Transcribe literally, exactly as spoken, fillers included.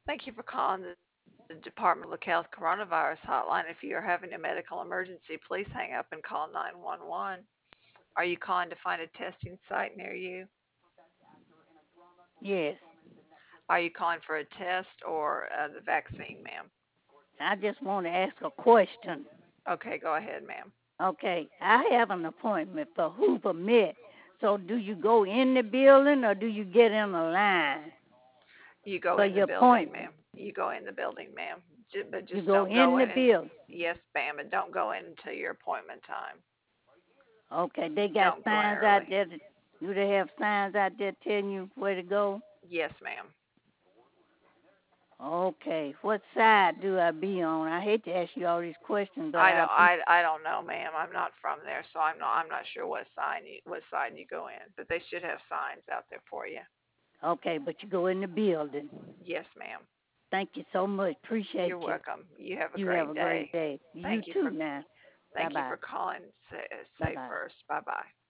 Thank you for calling the the Department of Public Health Coronavirus Hotline. If you are having a medical emergency, please hang up and call nine one one. Are you calling to find a testing site near you? Yes. Are you calling for a test or uh, the vaccine, ma'am? I just want to ask a question. Okay, go ahead, ma'am. Okay, I have an appointment for Hoover Met. So do you go in the building or do you get in a line You go for in the your building, appointment? ma'am. You go in the building, ma'am. Ju- But You just go don't in go the in. building. Yes, ma'am, and don't go in until your appointment time. Okay, they got Don't go in signs out early. there. That, do they have signs out there telling you where to go? Yes, ma'am. Okay, what side do I be on? I hate to ask you all these questions, but I I don't, I, I don't know, ma'am. I'm not from there, so I'm not, I'm not sure what sign you, what side you go in. But they should have signs out there for you. okay, but you go in the building. Yes, ma'am. Thank you so much. Appreciate You're you. welcome. You have a You have great a great day. day. You Thank you too for, now. Bye thank you bye. for calling. Say, Bye say bye. first. Bye bye.